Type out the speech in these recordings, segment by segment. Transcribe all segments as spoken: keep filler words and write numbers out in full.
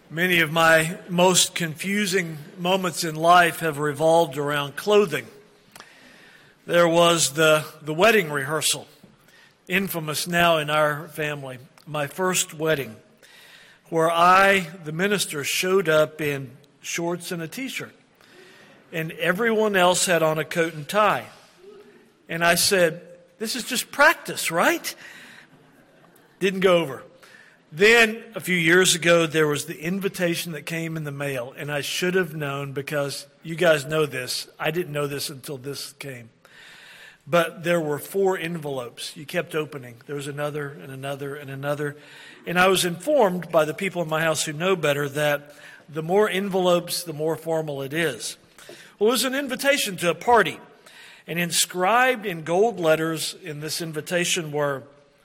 Many of my most confusing moments in life have revolved around clothing. There was the, the wedding rehearsal, infamous now in our family, my first wedding, where I, the minister, showed up in shorts and a t-shirt, and everyone else had on a coat and tie. And I said, "This is just practice, right?" Didn't go over. Then, a few years ago, there was the invitation that came in the mail, and I should have known because you guys know this. I didn't know this until this came. But there were four envelopes. You kept opening. There was another and another and another. And I was informed by the people in my house who know better that the more envelopes, the more formal it is. Well, it was an invitation to a party. And inscribed in gold letters in this invitation were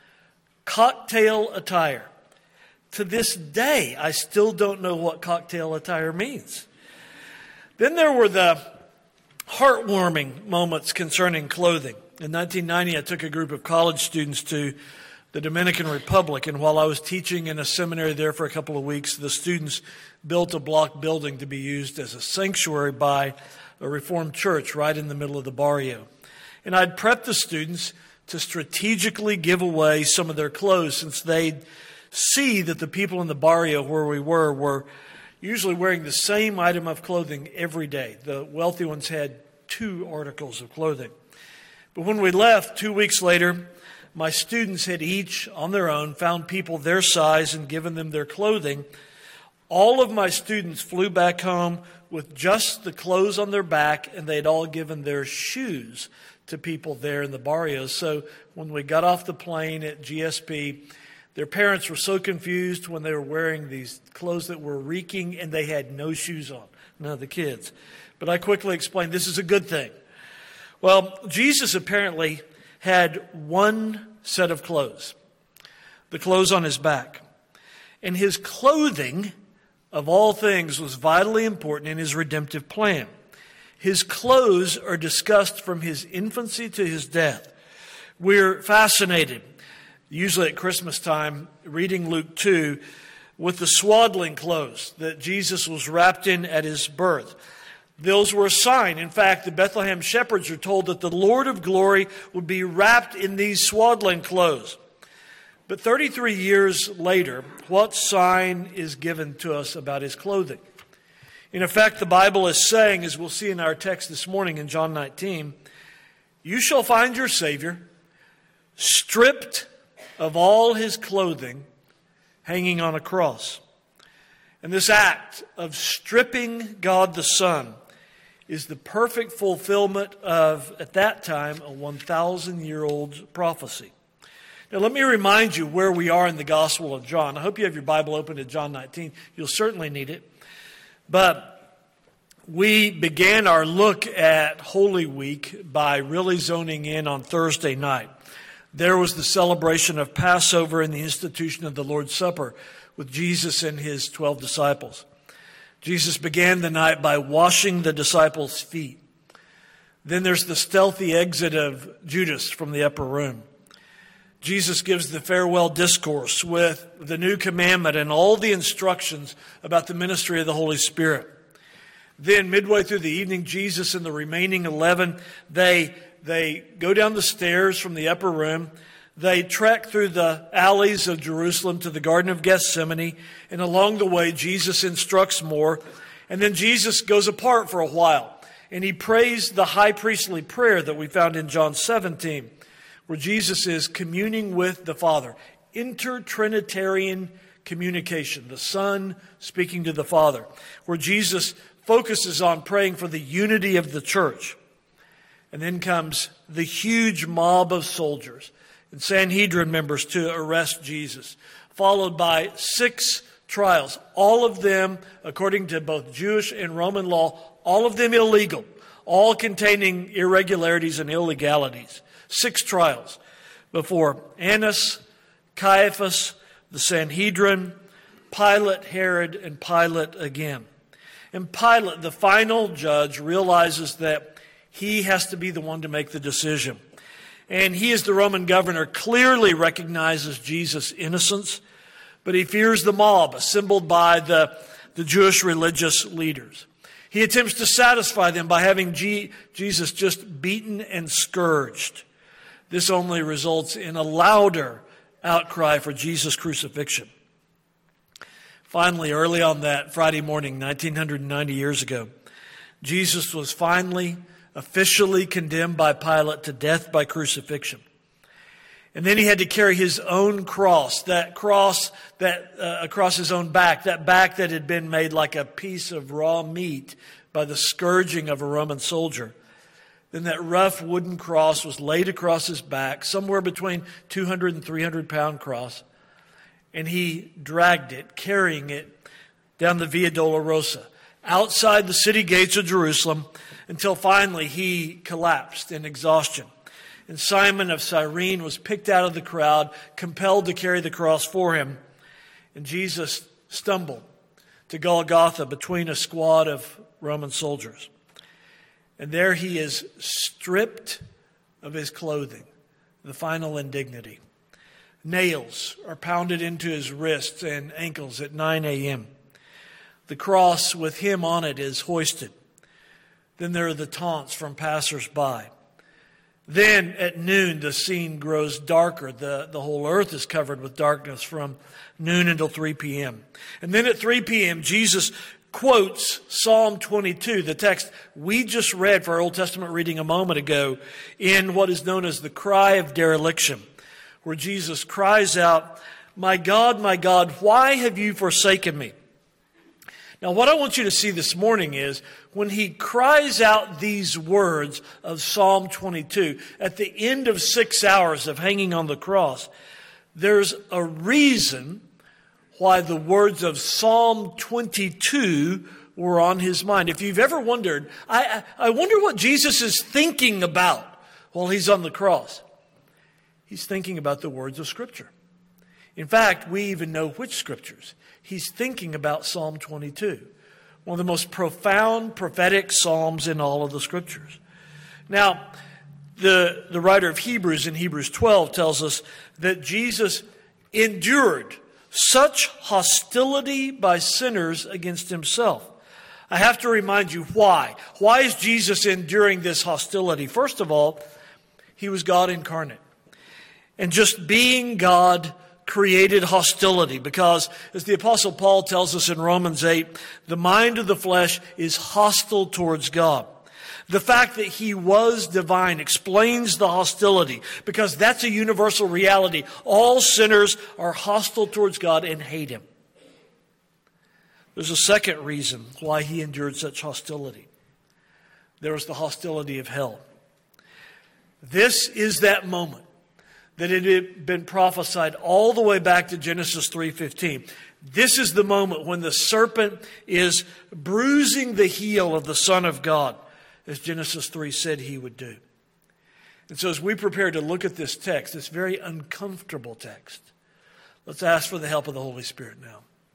cocktail attire. To this day, I still don't know what cocktail attire means. Then there were the heartwarming moments concerning clothing. In nineteen ninety, I took a group of college students to the Dominican Republic, and while I was teaching in a seminary there for a couple of weeks, the students built a block building to be used as a sanctuary by a Reformed church right in the middle of the barrio. And I'd prepped the students to strategically give away some of their clothes, since they'd see that the people in the barrio where we were were usually wearing the same item of clothing every day. The wealthy ones had two articles of clothing. But when we left, two weeks later, my students had each, on their own, found people their size and given them their clothing. All of my students flew back home with just the clothes on their back, and they'd all given their shoes to people there in the barrio. So when we got off the plane at G S P, their parents were so confused when they were wearing these clothes that were reeking and they had no shoes on. None of the kids. But I quickly explained this is a good thing. Well, Jesus apparently had one set of clothes, the clothes on his back. And his clothing, of all things, was vitally important in his redemptive plan. His clothes are discussed from his infancy to his death. We're fascinated, usually at Christmas time, reading Luke two, with the swaddling clothes that Jesus was wrapped in at his birth. Those were a sign. In fact, the Bethlehem shepherds are told that the Lord of glory would be wrapped in these swaddling clothes. But thirty-three years later, what sign is given to us about his clothing? In effect, the Bible is saying, as we'll see in our text this morning in John nineteen, you shall find your Savior stripped of all his clothing, hanging on a cross. And this act of stripping God the Son is the perfect fulfillment of, at that time, a one thousand year old prophecy. Now let me remind you where we are in the Gospel of John. I hope you have your Bible open to John nineteen. You'll certainly need it. But we began our look at Holy Week by really zoning in on Thursday night. There was the celebration of Passover and the institution of the Lord's Supper with Jesus and his twelve disciples. Jesus began the night by washing the disciples' feet. Then there's the stealthy exit of Judas from the upper room. Jesus gives the farewell discourse with the new commandment and all the instructions about the ministry of the Holy Spirit. Then midway through the evening, Jesus and the remaining eleven, they They go down the stairs from the upper room. They trek through the alleys of Jerusalem to the Garden of Gethsemane. And along the way, Jesus instructs more. And then Jesus goes apart for a while. And he prays the high priestly prayer that we found in John seventeen, where Jesus is communing with the Father. Intertrinitarian communication. The Son speaking to the Father. Where Jesus focuses on praying for the unity of the church. And then comes the huge mob of soldiers and Sanhedrin members to arrest Jesus, followed by six trials, all of them, according to both Jewish and Roman law, all of them illegal, all containing irregularities and illegalities. Six trials before Annas, Caiaphas, the Sanhedrin, Pilate, Herod, and Pilate again. And Pilate, the final judge, realizes that he has to be the one to make the decision. And he, as the Roman governor, clearly recognizes Jesus' innocence, but he fears the mob assembled by the, the Jewish religious leaders. He attempts to satisfy them by having G- Jesus just beaten and scourged. This only results in a louder outcry for Jesus' crucifixion. Finally, early on that Friday morning, nineteen ninety years ago, Jesus was finally officially condemned by Pilate to death by crucifixion. And then he had to carry his own cross, that cross that uh, across his own back, that back that had been made like a piece of raw meat by the scourging of a Roman soldier. Then that rough wooden cross was laid across his back, somewhere between two hundred and three hundred pound cross. And he dragged it, carrying it down the Via Dolorosa, outside the city gates of Jerusalem, until finally he collapsed in exhaustion. And Simon of Cyrene was picked out of the crowd, compelled to carry the cross for him. And Jesus stumbled to Golgotha between a squad of Roman soldiers. And there he is stripped of his clothing, the final indignity. Nails are pounded into his wrists and ankles at nine a.m. The cross with him on it is hoisted. Then there are the taunts from passers-by. Then at noon, the scene grows darker. The, the whole earth is covered with darkness from noon until three p.m. And then at three p.m., Jesus quotes Psalm twenty-two, the text we just read for our Old Testament reading a moment ago, in what is known as the cry of dereliction, where Jesus cries out, "My God, my God, why have you forsaken me?" Now, what I want you to see this morning is when he cries out these words of Psalm twenty-two at the end of six hours of hanging on the cross, there's a reason why the words of Psalm twenty-two were on his mind. If you've ever wondered, I, I wonder what Jesus is thinking about while he's on the cross. He's thinking about the words of Scripture. In fact, we even know which Scriptures. He's thinking about Psalm twenty-two, one of the most profound prophetic psalms in all of the Scriptures. Now, the, the writer of Hebrews in Hebrews twelve tells us that Jesus endured such hostility by sinners against himself. I have to remind you why. Why is Jesus enduring this hostility? First of all, he was God incarnate. And just being God created hostility because, as the Apostle Paul tells us in Romans eight, the mind of the flesh is hostile towards God. The fact that he was divine explains the hostility because that's a universal reality. All sinners are hostile towards God and hate him. There's a second reason why he endured such hostility. There was the hostility of hell. This is that moment that it had been prophesied all the way back to Genesis three fifteen. This is the moment when the serpent is bruising the heel of the Son of God, as Genesis three said he would do. And so as we prepare to look at this text, this very uncomfortable text, let's ask for the help of the Holy Spirit now.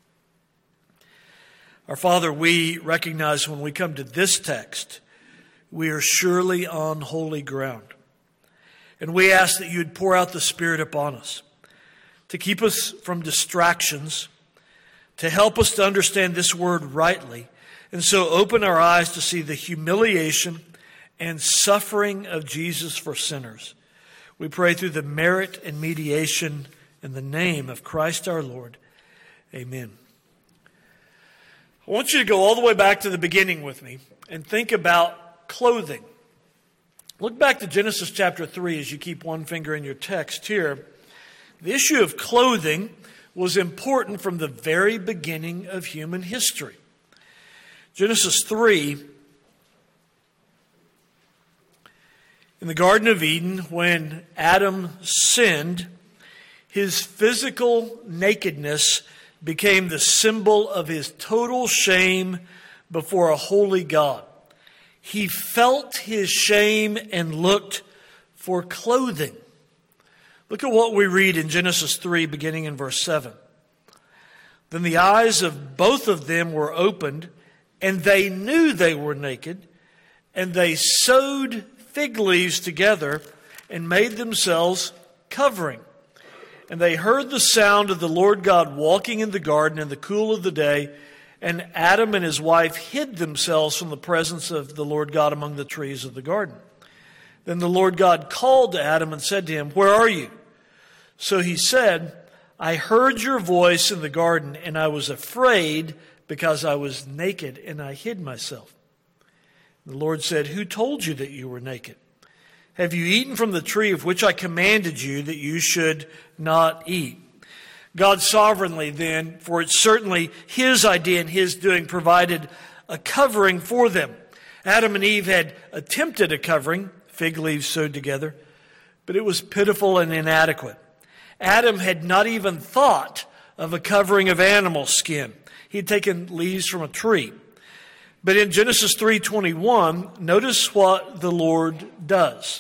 Our Father, we recognize when we come to this text, we are surely on holy ground. And we ask that you'd pour out the Spirit upon us to keep us from distractions, to help us to understand this word rightly, and so open our eyes to see the humiliation and suffering of Jesus for sinners. We pray through the merit and mediation in the name of Christ our Lord. Amen. I want you to go all the way back to the beginning with me and think about clothing. Look back to Genesis chapter three as you keep one finger in your text here. The issue of clothing was important from the very beginning of human history. Genesis three, in the Garden of Eden, when Adam sinned, his physical nakedness became the symbol of his total shame before a holy God. He felt his shame and looked for clothing. Look at what we read in Genesis three, beginning in verse seven. Then the eyes of both of them were opened, and they knew they were naked, and they sewed fig leaves together and made themselves covering. And they heard the sound of the Lord God walking in the garden in the cool of the day, and Adam and his wife hid themselves from the presence of the Lord God among the trees of the garden. Then the Lord God called to Adam and said to him, "Where are you?" So he said, "I heard your voice in the garden, and I was afraid because I was naked, and I hid myself." The Lord said, "Who told you that you were naked? Have you eaten from the tree of which I commanded you that you should not eat?" God sovereignly then, for it's certainly His idea and His doing, provided a covering for them. Adam and Eve had attempted a covering, fig leaves sewed together, but it was pitiful and inadequate. Adam had not even thought of a covering of animal skin. He had taken leaves from a tree. But in Genesis three twenty-one, notice what the Lord does.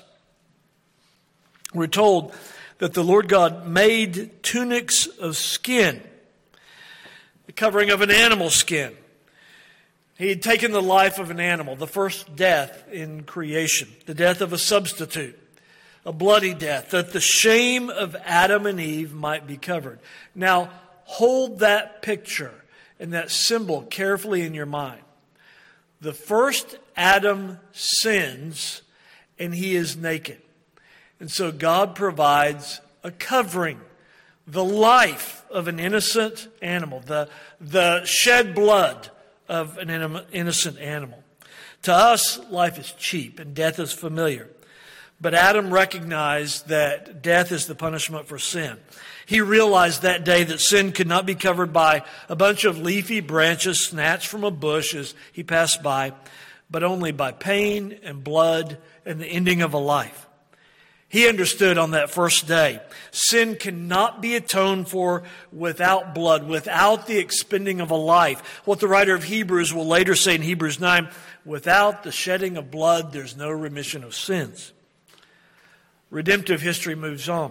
We're told that the Lord God made tunics of skin, the covering of an animal skin. He had taken the life of an animal, the first death in creation, the death of a substitute, a bloody death, that the shame of Adam and Eve might be covered. Now, hold that picture and that symbol carefully in your mind. The first Adam sins, and he is naked. And so God provides a covering, the life of an innocent animal, the, the shed blood of an innocent animal. To us, life is cheap and death is familiar. But Adam recognized that death is the punishment for sin. He realized that day that sin could not be covered by a bunch of leafy branches snatched from a bush as he passed by, but only by pain and blood and the ending of a life. He understood on that first day, sin cannot be atoned for without blood, without the expending of a life. What the writer of Hebrews will later say in Hebrews nine, without the shedding of blood, there's no remission of sins. Redemptive history moves on.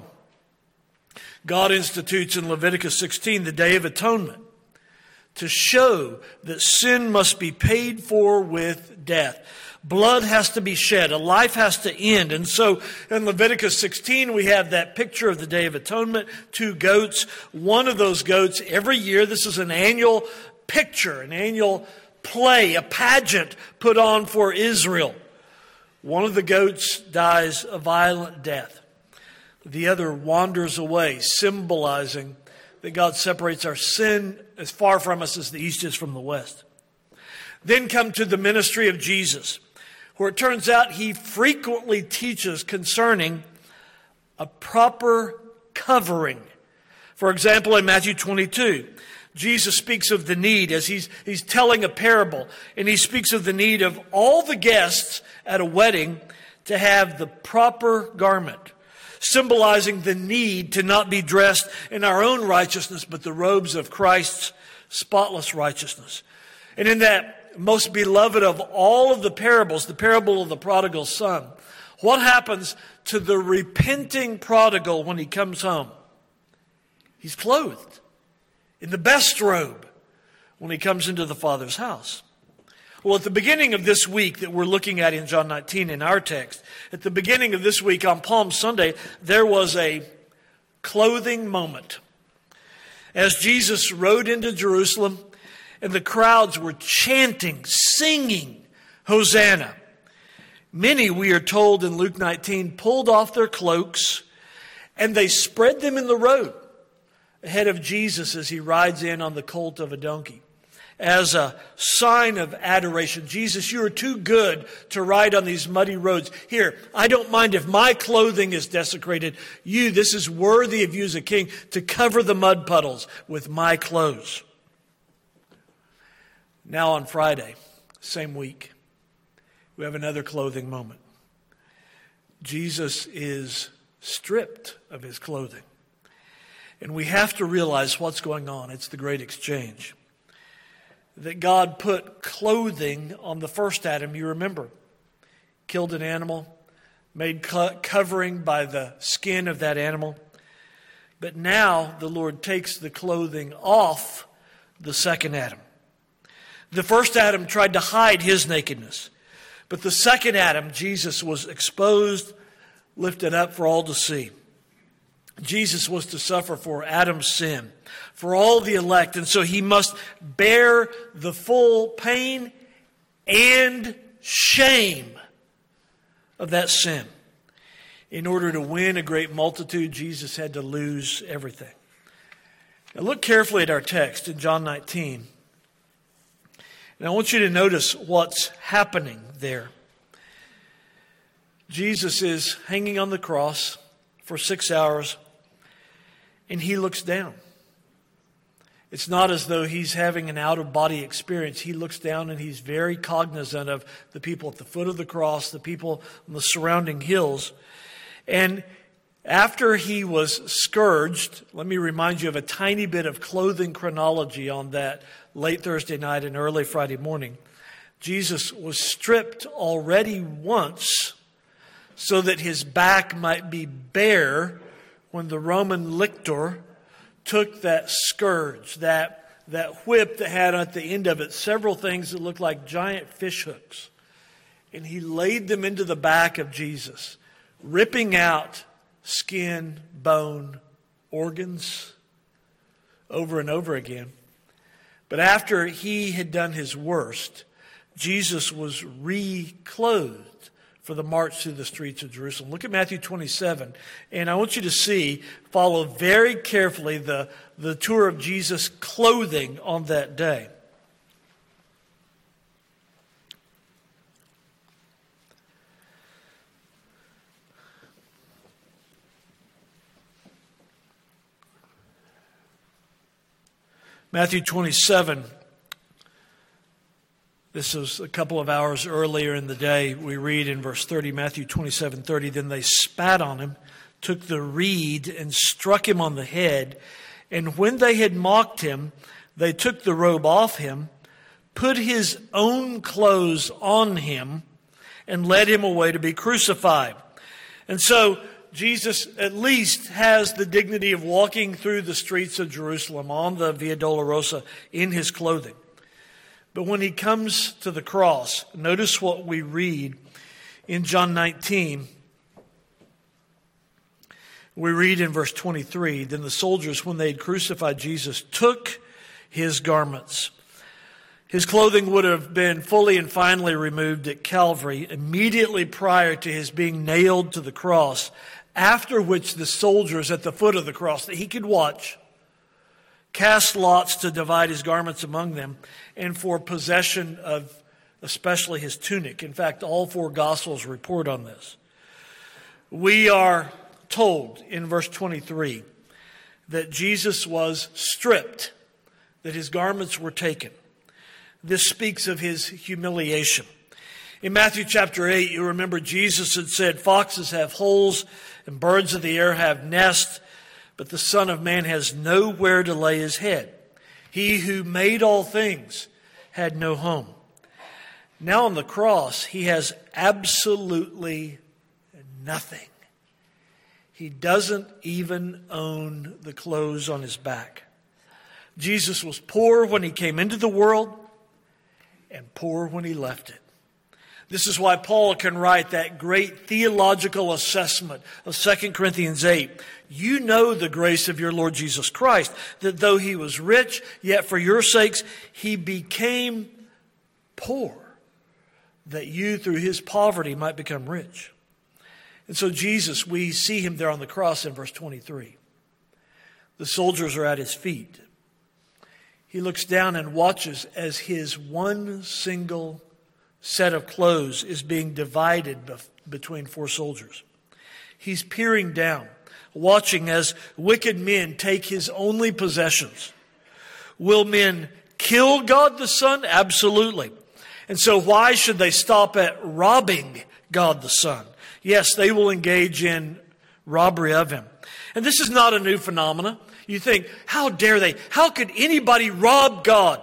God institutes in Leviticus sixteen the Day of Atonement to show that sin must be paid for with death. Blood has to be shed. A life has to end. And so in Leviticus sixteen, we have that picture of the Day of Atonement, two goats. One of those goats every year, this is an annual picture, an annual play, a pageant put on for Israel. One of the goats dies a violent death. The other wanders away, symbolizing that God separates our sin as far from us as the east is from the west. Then come to the ministry of Jesus, where it turns out he frequently teaches concerning a proper covering. For example, in Matthew twenty-two, Jesus speaks of the need as he's, he's telling a parable, and he speaks of the need of all the guests at a wedding to have the proper garment, symbolizing the need to not be dressed in our own righteousness, but the robes of Christ's spotless righteousness. And in that most beloved of all of the parables, the parable of the prodigal son, what happens to the repenting prodigal when he comes home? He's clothed in the best robe when he comes into the Father's house. Well, at the beginning of this week that we're looking at in John nineteen in our text, at the beginning of this week on Palm Sunday, there was a clothing moment. As Jesus rode into Jerusalem and the crowds were chanting, singing, Hosanna. Many, we are told in Luke nineteen, pulled off their cloaks and they spread them in the road ahead of Jesus as he rides in on the colt of a donkey, as a sign of adoration. Jesus, you are too good to ride on these muddy roads. Here, I don't mind if my clothing is desecrated. You, this is worthy of you as a king to cover the mud puddles with my clothes. Now on Friday, same week, we have another clothing moment. Jesus is stripped of his clothing. And we have to realize what's going on. It's the great exchange. That God put clothing on the first Adam, you remember. Killed an animal, made co- covering by the skin of that animal. But now the Lord takes the clothing off the second Adam. The first Adam tried to hide his nakedness. But the second Adam, Jesus, was exposed, lifted up for all to see. Jesus was to suffer for Adam's sin, for all the elect, and so he must bear the full pain and shame of that sin. In order to win a great multitude, Jesus had to lose everything. Now look carefully at our text in John nineteen. And I want you to notice what's happening there. Jesus is hanging on the cross for six hours, and he looks down. It's not as though he's having an out-of-body experience. He looks down and he's very cognizant of the people at the foot of the cross, the people on the surrounding hills. And after he was scourged, let me remind you of a tiny bit of clothing chronology on that late Thursday night and early Friday morning. Jesus was stripped already once so that his back might be bare when the Roman lictor took that scourge, that, that whip that had at the end of it several things that looked like giant fish hooks. And he laid them into the back of Jesus, ripping out skin, bone, organs over and over again. But after he had done his worst, Jesus was reclothed for the march through the streets of Jerusalem. Look at Matthew twenty-seven, and I want you to see, follow very carefully the, the tour of Jesus' clothing on that day. Matthew twenty-seven. This was a couple of hours earlier in the day. We read in verse thirty, Matthew twenty-seven thirty, then they spat on him, took the reed and struck him on the head. And when they had mocked him, they took the robe off him, put his own clothes on him, and led him away to be crucified. And so Jesus at least has the dignity of walking through the streets of Jerusalem on the Via Dolorosa in his clothing. But when he comes to the cross, notice what we read in John nineteen. We read in verse twenty-three, then the soldiers, when they had crucified Jesus, took his garments. His clothing would have been fully and finally removed at Calvary immediately prior to his being nailed to the cross, after which the soldiers at the foot of the cross that he could watch cast lots to divide his garments among them and for possession of especially his tunic. In fact, all four Gospels report on this. We are told in verse twenty-three that Jesus was stripped, that his garments were taken. This speaks of his humiliation. In Matthew chapter eight, you remember Jesus had said, foxes have holes and birds of the air have nests, but the Son of Man has nowhere to lay his head. He who made all things had no home. Now on the cross, he has absolutely nothing. He doesn't even own the clothes on his back. Jesus was poor when he came into the world and poor when he left it. This is why Paul can write that great theological assessment of Second Corinthians eight. You know the grace of your Lord Jesus Christ, that though he was rich, yet for your sakes he became poor, that you through his poverty might become rich. And so Jesus, we see him there on the cross in verse twenty-three. The soldiers are at his feet. He looks down and watches as his one single set of clothes is being divided bef- between four soldiers. He's peering down, watching as wicked men take his only possessions. Will men kill God the Son? Absolutely. And so why should they stop at robbing God the Son? Yes, they will engage in robbery of him. And this is not a new phenomenon. You think, how dare they? How could anybody rob God?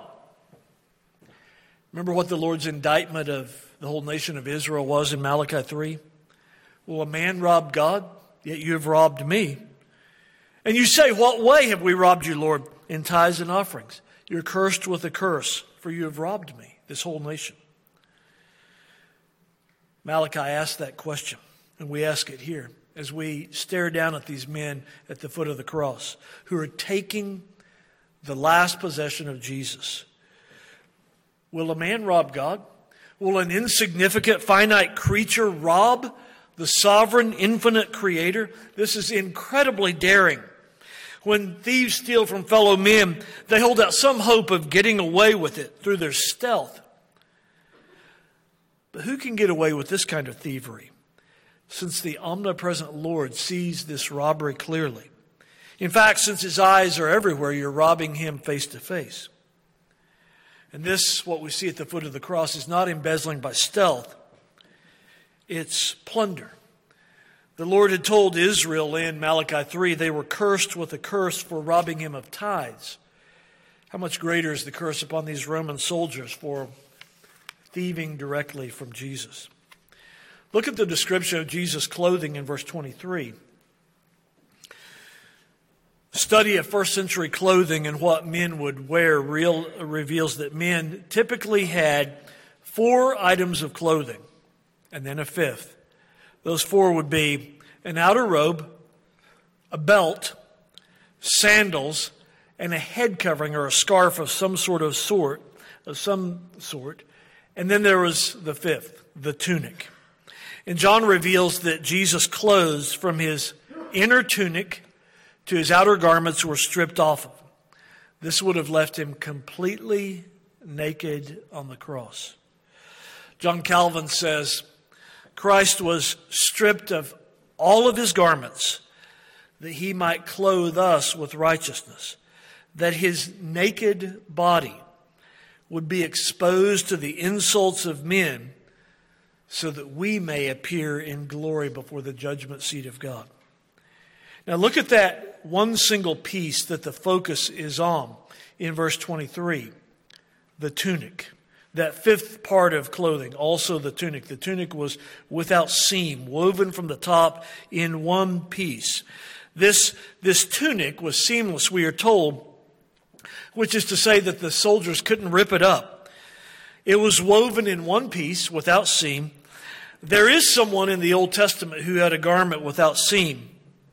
Remember what the Lord's indictment of the whole nation of Israel was in Malachi three? Will a man rob God? Yet you have robbed me. And you say, what way have we robbed you, Lord? In tithes and offerings. You're cursed with a curse, for you have robbed me, this whole nation. Malachi asked that question, and we ask it here. as we stare down at these men at the foot of the cross who are taking the last possession of Jesus. Will a man rob God? Will an insignificant, finite creature rob the sovereign, infinite Creator? This is incredibly daring. When thieves steal from fellow men, they hold out some hope of getting away with it through their stealth. But who can get away with this kind of thievery, since the omnipresent Lord sees this robbery clearly? In fact, since his eyes are everywhere, you're robbing him face to face. And this, what we see at the foot of the cross, is not embezzling by stealth. It's plunder. The Lord had told Israel in Malachi three they were cursed with a curse for robbing him of tithes. How much greater is the curse upon these Roman soldiers for thieving directly from Jesus? Look at the description of Jesus' clothing in verse twenty-three. Study of first century clothing and what men would wear real, reveals that men typically had four items of clothing, and then a fifth. Those four would be an outer robe, a belt, sandals, and a head covering or a scarf of some sort of sort, of some sort. And then there was the fifth, the tunic. And John reveals that Jesus' clothes from his inner tunic to his outer garments were stripped off of him. This would have left him completely naked on the cross. John Calvin says, Christ was stripped of all of his garments that he might clothe us with righteousness, that his naked body would be exposed to the insults of men so that we may appear in glory before the judgment seat of God. Now look at that one single piece that the focus is on in verse twenty-three, the tunic. That fifth part of clothing, also the tunic. The tunic was without seam, woven from the top in one piece. This, this tunic was seamless, we are told, which is to say that the soldiers couldn't rip it up. It was woven in one piece without seam. There is someone in the Old Testament who had a garment without seam.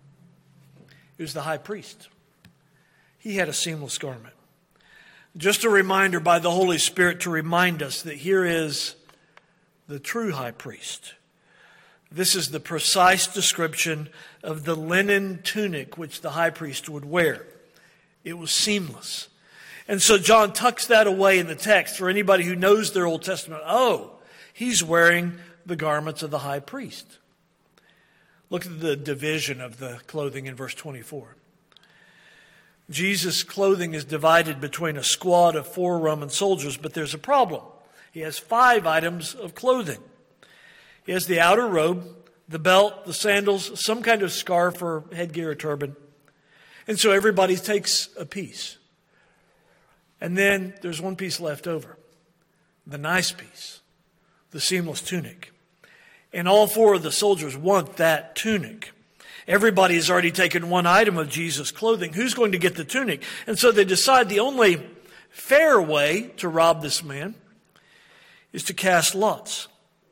It was the high priest. He had a seamless garment. Just a reminder by the Holy Spirit to remind us that here is the true high priest. This is the precise description of the linen tunic which the high priest would wear. It was seamless. And so John tucks that away in the text for anybody who knows their Old Testament. Oh, he's wearing the garments of the high priest. Look at the division of the clothing in verse twenty-four. Jesus' clothing is divided between a squad of four Roman soldiers, but there's a problem. He has five items of clothing. He has the outer robe, the belt, the sandals, some kind of scarf or headgear or turban. And so everybody takes a piece. And then there's one piece left over, the nice piece, the seamless tunic. And all four of the soldiers want that tunic. Everybody has already taken one item of Jesus' clothing. Who's going to get the tunic? And so they decide the only fair way to rob this man is to cast lots.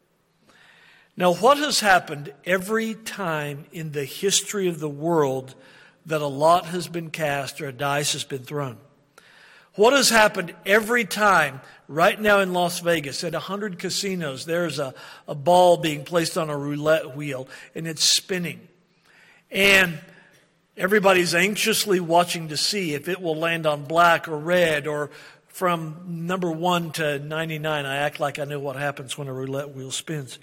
Now, what has happened every time in the history of the world that a lot has been cast or a dice has been thrown? What has happened every time right now in Las Vegas at one hundred casinos, there's a, a ball being placed on a roulette wheel and it's spinning. And everybody's anxiously watching to see if it will land on black or red or from number one to ninety-nine. I act like I know what happens when a roulette wheel spins.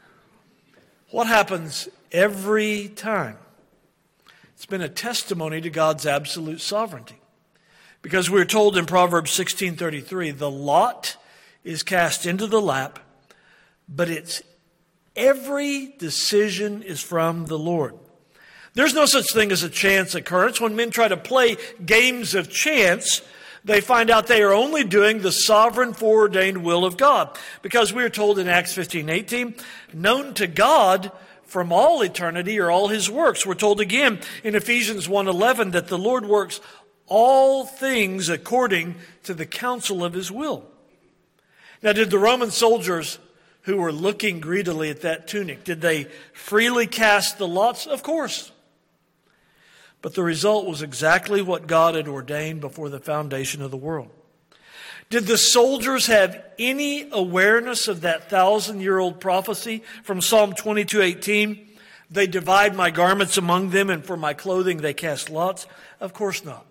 What happens every time? It's been a testimony to God's absolute sovereignty. Because we're told in Proverbs sixteen thirty-three, the lot is cast into the lap, but it's every decision is from the Lord. There's no such thing as a chance occurrence. When men try to play games of chance, they find out they are only doing the sovereign foreordained will of God. Because we are told in Acts fifteen eighteen, known to God from all eternity are all his works. We're told again in Ephesians one eleven that the Lord works all things according to the counsel of his will. Now, did the Roman soldiers who were looking greedily at that tunic. Did they freely cast the lots? Of course. But the result was exactly what God had ordained before the foundation of the world. Did the soldiers have any awareness of that thousand-year-old prophecy from Psalm twenty-two eighteen? They divide my garments among them, and for my clothing they cast lots? Of course not.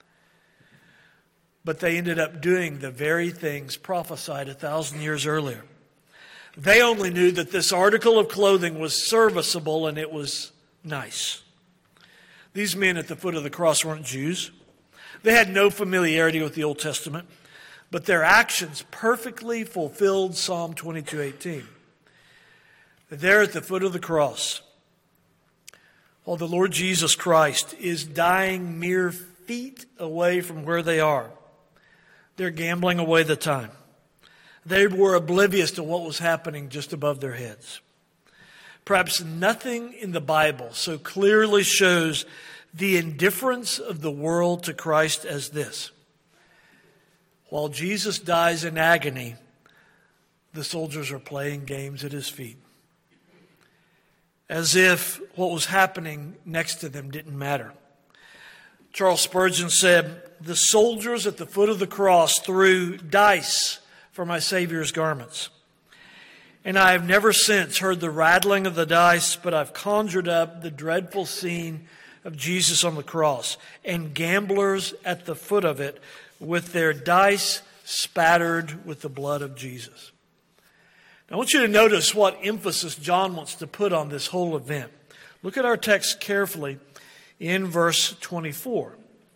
But they ended up doing the very things prophesied a thousand years earlier. They only knew that this article of clothing was serviceable and it was nice. These men at the foot of the cross weren't Jews. They had no familiarity with the Old Testament, but their actions perfectly fulfilled Psalm twenty-two eighteen. There at the foot of the cross, while the Lord Jesus Christ is dying mere feet away from where they are, they're gambling away the time. They were oblivious to what was happening just above their heads. Perhaps nothing in the Bible so clearly shows the indifference of the world to Christ as this. While Jesus dies in agony, the soldiers are playing games at his feet, as if what was happening next to them didn't matter. Charles Spurgeon said, "The soldiers at the foot of the cross threw dice for my Savior's garments. And I have never since heard the rattling of the dice, but I've conjured up the dreadful scene of Jesus on the cross and gamblers at the foot of it with their dice spattered with the blood of Jesus." Now, I want you to notice what emphasis John wants to put on this whole event. Look at our text carefully in verse twenty-four.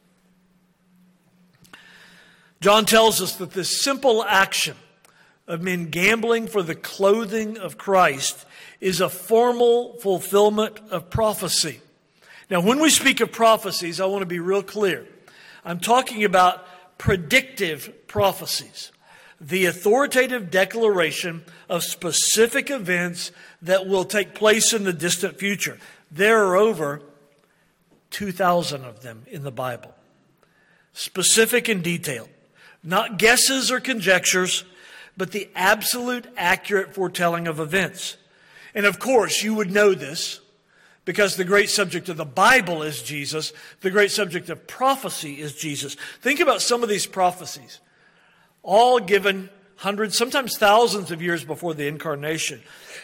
John tells us that this simple action of men gambling for the clothing of Christ is a formal fulfillment of prophecy. Now, when we speak of prophecies, I want to be real clear. I'm talking about predictive prophecies, the authoritative declaration of specific events that will take place in the distant future. There are over two thousand of them in the Bible, specific and detailed. Not guesses or conjectures, but the absolute accurate foretelling of events. And of course, you would know this because the great subject of the Bible is Jesus. The great subject of prophecy is Jesus. Think about some of these prophecies, all given hundreds, sometimes thousands of years before the incarnation.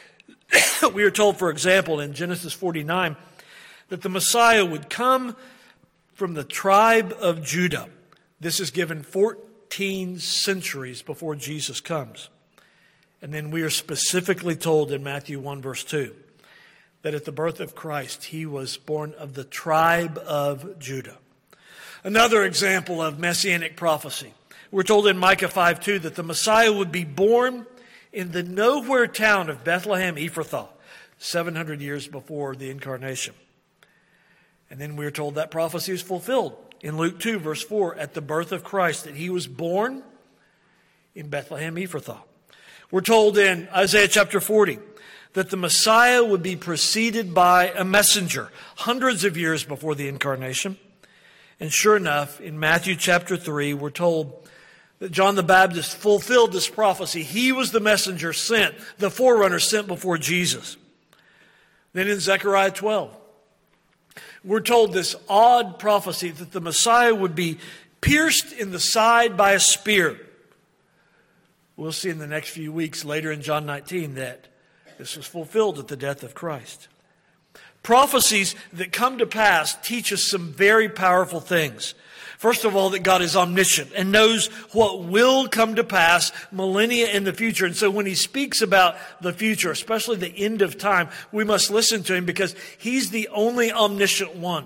We are told, for example, in Genesis forty-nine, that the Messiah would come from the tribe of Judah. This is given fourteen centuries before Jesus comes. And then we are specifically told in Matthew one verse two that at the birth of Christ, he was born of the tribe of Judah. Another example of messianic prophecy. We're told in Micah five two that the Messiah would be born in the nowhere town of Bethlehem Ephrathah, seven hundred years before the incarnation. And then we're told that prophecy is fulfilled in Luke two, verse four, at the birth of Christ, that he was born in Bethlehem Ephrathah. We're told in Isaiah chapter forty that the Messiah would be preceded by a messenger, hundreds of years before the incarnation. And sure enough, in Matthew chapter three, we're told that John the Baptist fulfilled this prophecy. He was the messenger sent, the forerunner sent before Jesus. Then in Zechariah twelve, we're told this odd prophecy that the Messiah would be pierced in the side by a spear. We'll see in the next few weeks later in John nineteen that this was fulfilled at the death of Christ. Prophecies that come to pass teach us some very powerful things. First of all, that God is omniscient and knows what will come to pass millennia in the future. And so when he speaks about the future, especially the end of time, we must listen to him because he's the only omniscient one.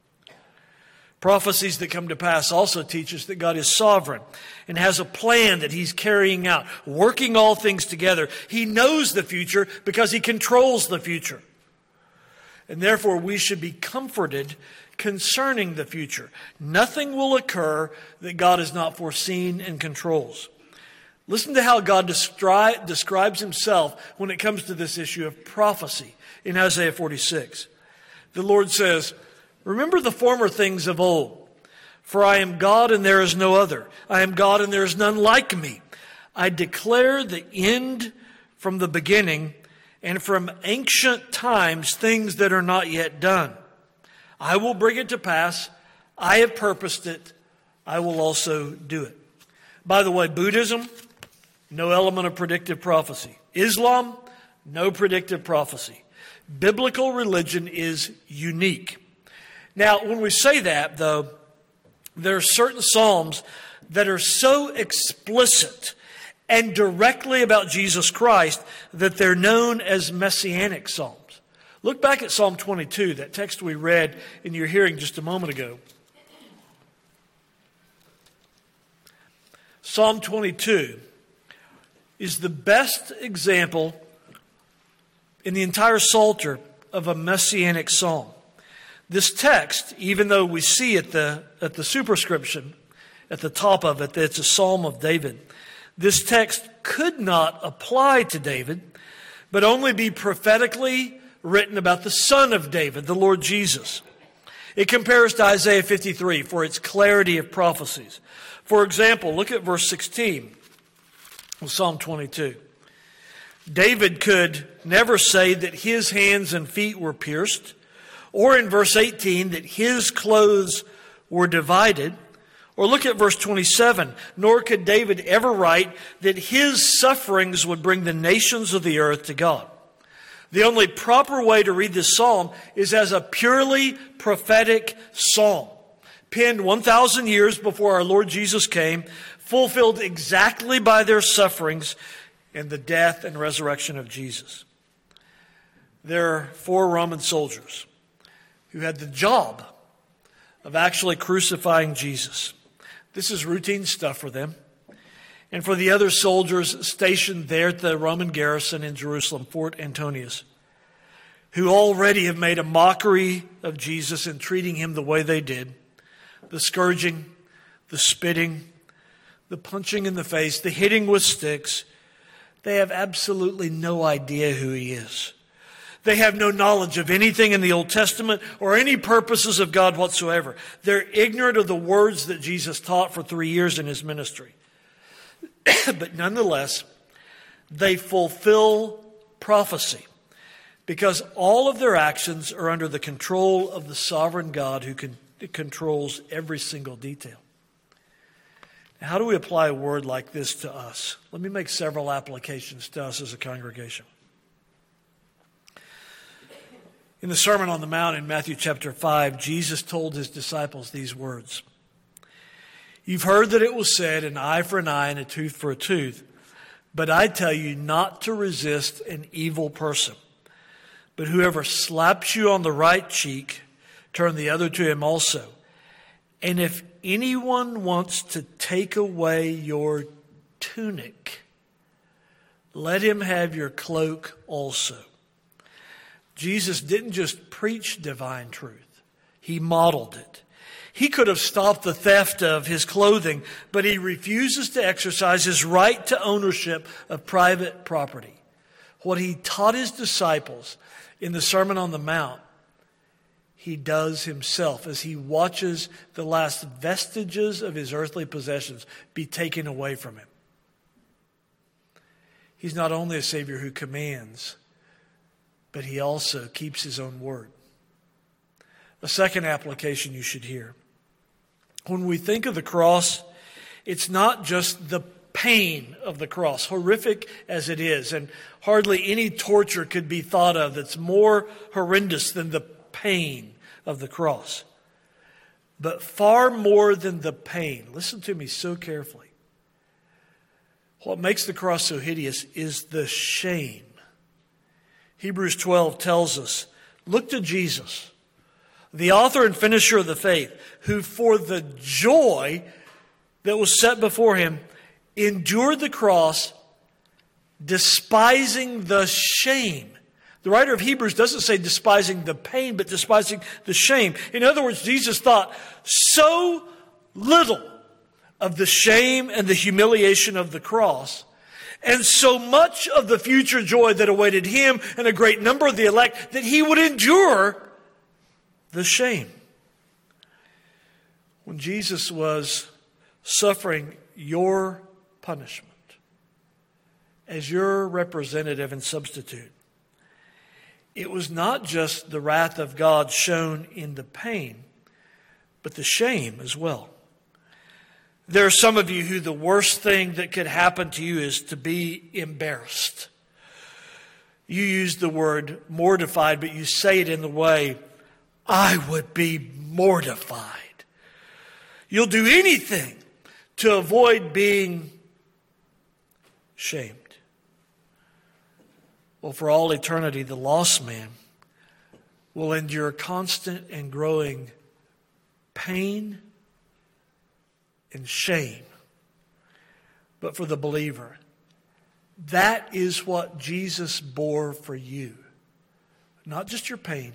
Prophecies that come to pass also teach us that God is sovereign and has a plan that he's carrying out, working all things together. He knows the future because he controls the future. And therefore, we should be comforted concerning the future. Nothing will occur that God has not foreseen and controls. Listen to how God destri- describes himself when it comes to this issue of prophecy in Isaiah forty-six. The Lord says, "Remember the former things of old, for I am God and there is no other. I am God and there is none like me. I declare the end from the beginning, and from ancient times things that are not yet done. I will bring it to pass. I have purposed it. I will also do it. By the way, Buddhism, no element of predictive prophecy. Islam, no predictive prophecy. Biblical religion is unique. Now, when we say that, though, there are certain psalms that are so explicit and directly about Jesus Christ that they're known as messianic psalms. Look back at Psalm twenty-two, that text we read in your hearing just a moment ago. Psalm twenty-two is the best example in the entire Psalter of a messianic psalm. This text, even though we see at the, at the superscription, at the top of it, that it's a psalm of David, this text could not apply to David, but only be prophetically written about the Son of David, the Lord Jesus. It compares to Isaiah fifty-three for its clarity of prophecies. For example, look at verse sixteen of Psalm twenty-two. David could never say that his hands and feet were pierced, or in verse eighteen that his clothes were divided. Or look at verse twenty-seven. Nor could David ever write that his sufferings would bring the nations of the earth to God. The only proper way to read this psalm is as a purely prophetic psalm, penned one thousand years before our Lord Jesus came, fulfilled exactly by their sufferings and the death and resurrection of Jesus. There are four Roman soldiers who had the job of actually crucifying Jesus. This is routine stuff for them. And for the other soldiers stationed there at the Roman garrison in Jerusalem, Fort Antonius, who already have made a mockery of Jesus in treating him the way they did. The scourging, the spitting, the punching in the face, the hitting with sticks. They have absolutely no idea who he is. They have no knowledge of anything in the Old Testament or any purposes of God whatsoever. They're ignorant of the words that Jesus taught for three years in his ministry. But nonetheless, they fulfill prophecy because all of their actions are under the control of the sovereign God who can, controls every single detail. Now, how do we apply a word like this to us? Let me make several applications to us as a congregation. In the Sermon on the Mount in Matthew chapter five, Jesus told his disciples these words. You've heard that it was said, an eye for an eye and a tooth for a tooth. But I tell you not to resist an evil person. But whoever slaps you on the right cheek, turn the other to him also. And if anyone wants to take away your tunic, let him have your cloak also. Jesus didn't just preach divine truth. He modeled it. He could have stopped the theft of his clothing, but he refuses to exercise his right to ownership of private property. What he taught his disciples in the Sermon on the Mount, he does himself as he watches the last vestiges of his earthly possessions be taken away from him. He's not only a Savior who commands, but he also keeps his own word. A second application you should hear. When we think of the cross, it's not just the pain of the cross, horrific as it is, and hardly any torture could be thought of that's more horrendous than the pain of the cross. But far more than the pain, listen to me so carefully. What makes the cross so hideous is the shame. Hebrews twelve tells us, look to Jesus, the author and finisher of the faith, who for the joy that was set before him endured the cross, despising the shame. The writer of Hebrews doesn't say despising the pain, but despising the shame. In other words, Jesus thought so little of the shame and the humiliation of the cross, and so much of the future joy that awaited him and a great number of the elect, that he would endure the shame. When Jesus was suffering your punishment as your representative and substitute. It was not just the wrath of God shown in the pain, but the shame as well. There are some of you who the worst thing that could happen to you is to be embarrassed. You use the word mortified, but you say it in the way, I would be mortified. You'll do anything to avoid being shamed. Well, for all eternity, the lost man will endure constant and growing pain and shame. But for the believer, that is what Jesus bore for you. Not just your pain,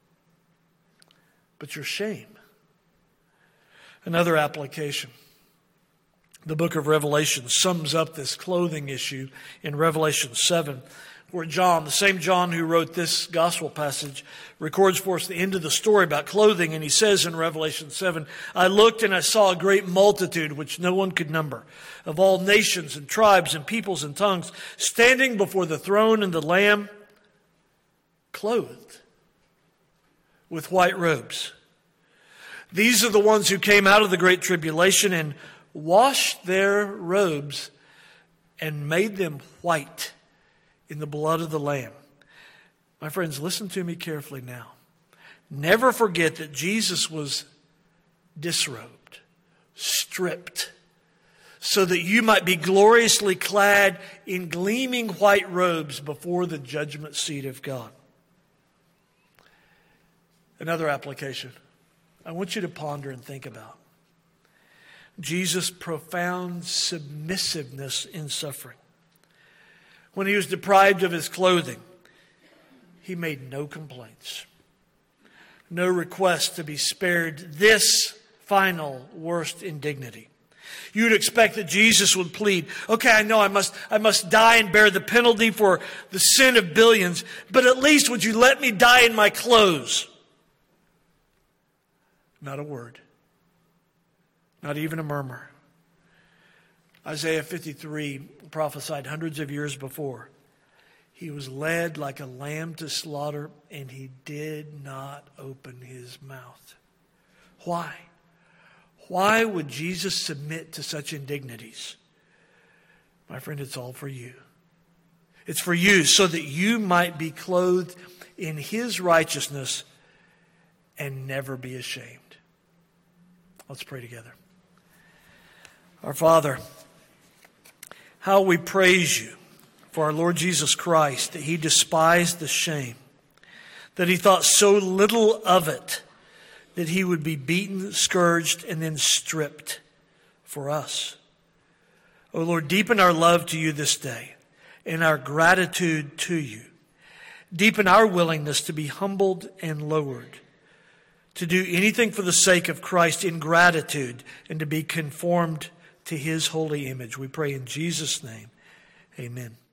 but your shame. Another application. The book of Revelation sums up this clothing issue in Revelation seven, where John, the same John who wrote this gospel passage, records for us the end of the story about clothing. And he says in Revelation seven, I looked and I saw a great multitude, which no one could number, of all nations and tribes and peoples and tongues, standing before the throne and the Lamb, clothed with white robes. These are the ones who came out of the great tribulation and washed their robes and made them white in the blood of the Lamb. My friends, listen to me carefully now. Never forget that Jesus was disrobed, stripped, so that you might be gloriously clad in gleaming white robes before the judgment seat of God. Another application I want you to ponder and think about. Jesus' profound submissiveness in suffering. When he was deprived of his clothing, he made no complaints, no request to be spared this final worst indignity. You'd expect that Jesus would plead, okay, I know I must, I must die and bear the penalty for the sin of billions, but at least would you let me die in my clothes? Not a word. Not even a murmur. Isaiah fifty-three prophesied hundreds of years before. He was led like a lamb to slaughter, and he did not open his mouth. Why? Why would Jesus submit to such indignities? My friend, it's all for you. It's for you so that you might be clothed in his righteousness and never be ashamed. Let's pray together. Our Father, how we praise you for our Lord Jesus Christ, that he despised the shame, that he thought so little of it, that he would be beaten, scourged, and then stripped for us. Oh Lord, deepen our love to you this day and our gratitude to you. Deepen our willingness to be humbled and lowered, to do anything for the sake of Christ in gratitude, and to be conformed to his holy image. We pray in Jesus' name. Amen.